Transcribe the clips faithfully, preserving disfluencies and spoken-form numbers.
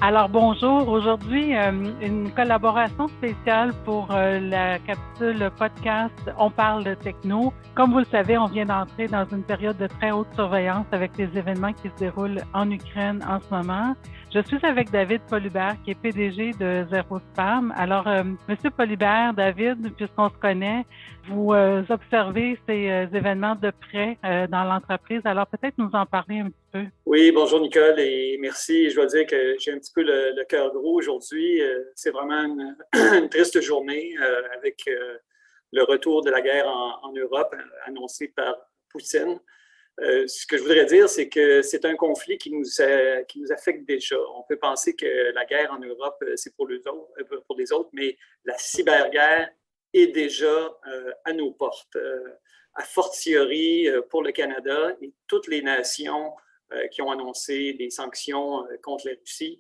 Alors bonjour, aujourd'hui euh, une collaboration spéciale pour euh, la capsule podcast On parle de techno. Comme vous le savez, on vient d'entrer dans une période de très haute surveillance avec les événements qui se déroulent en Ukraine en ce moment. Je suis avec David Polubert, qui est P D G de Zero Spam. Alors, euh, Monsieur Polubert, David, puisqu'on se connaît, vous euh, observez ces euh, événements de près euh, dans l'entreprise. Alors, peut-être nous en parler un petit peu. Oui, bonjour Nicole et merci. Je dois dire que j'ai un petit peu le, le cœur gros aujourd'hui. Euh, c'est vraiment une, une triste journée euh, avec euh, le retour de la guerre en, en Europe annoncé par Poutine. Euh, ce que je voudrais dire, c'est que c'est un conflit qui nous, a, qui nous affecte déjà. On peut penser que la guerre en Europe, c'est pour les autres, pour les autres mais la cyberguerre est déjà euh, à nos portes. Euh, a fortiori euh, pour le Canada et toutes les nations euh, qui ont annoncé des sanctions euh, contre la Russie.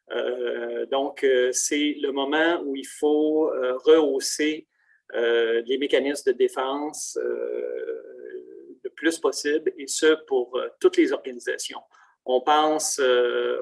Euh, donc, euh, c'est le moment où il faut euh, rehausser euh, les mécanismes de défense euh, le plus possible, et ce, pour euh, toutes les organisations. On pense euh,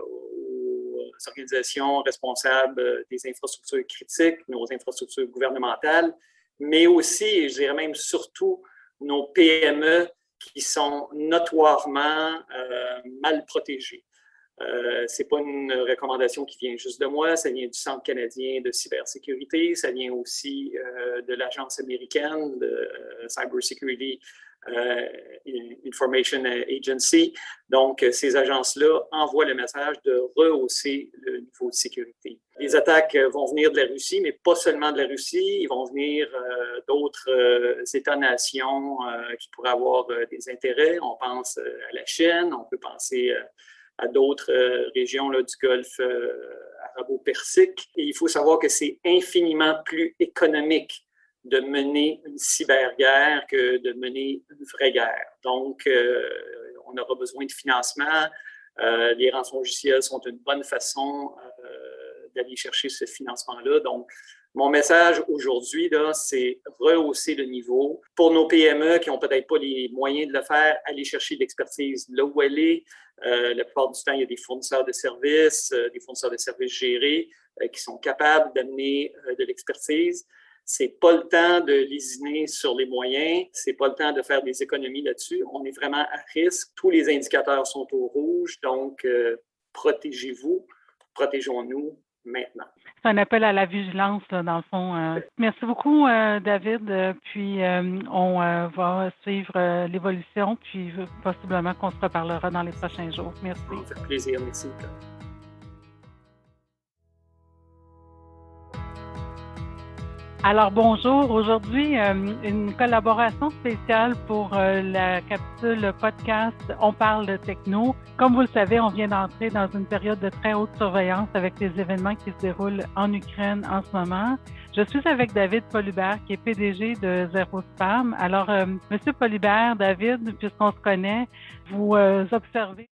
aux organisations responsables des infrastructures critiques, nos infrastructures gouvernementales, mais aussi, et je dirais même surtout, nos P M E qui sont notoirement euh, mal protégées. Euh, ce n'est pas une recommandation qui vient juste de moi, ça vient du Centre canadien de cybersécurité, ça vient aussi euh, de l'Agence américaine de euh, Cybersecurity euh, Information Agency. Donc, ces agences-là envoient le message de rehausser le niveau de sécurité. Les attaques vont venir de la Russie, mais pas seulement de la Russie, ils vont venir euh, d'autres euh, États-nations euh, qui pourraient avoir euh, des intérêts. On pense euh, à la Chine, on peut penser euh, à d'autres euh, régions là, du Golfe euh, arabo-persique. Et il faut savoir que c'est infiniment plus économique de mener une cyberguerre que de mener une vraie guerre. Donc, euh, on aura besoin de financement. Euh, les rançongiciels sont une bonne façon euh, d'aller chercher ce financement-là. Donc, mon message aujourd'hui, là, c'est rehausser le niveau. Pour nos P M E qui n'ont peut-être pas les moyens de le faire, aller chercher de l'expertise là où elle est. Euh, la plupart du temps, il y a des fournisseurs de services, euh, des fournisseurs de services gérés euh, qui sont capables d'amener euh, de l'expertise. C'est pas le temps de lésiner sur les moyens, c'est pas le temps de faire des économies là-dessus. On est vraiment à risque. Tous les indicateurs sont au rouge, donc euh, protégez-vous, protégeons-nous maintenant. C'est un appel à la vigilance, là, dans le fond. Euh. Merci beaucoup, euh, David. Euh, puis, euh, on euh, va suivre euh, l'évolution, puis euh, possiblement qu'on se reparlera dans les prochains jours. Merci. Ça fait plaisir. Merci. Alors bonjour, aujourd'hui euh, une collaboration spéciale pour euh, la capsule podcast On parle de techno. Comme vous le savez, on vient d'entrer dans une période de très haute surveillance avec les événements qui se déroulent en Ukraine en ce moment. Je suis avec David Polubert, qui est P D G de Zero Spam. Alors, euh, Monsieur Polubert, David, puisqu'on se connaît, vous euh, observez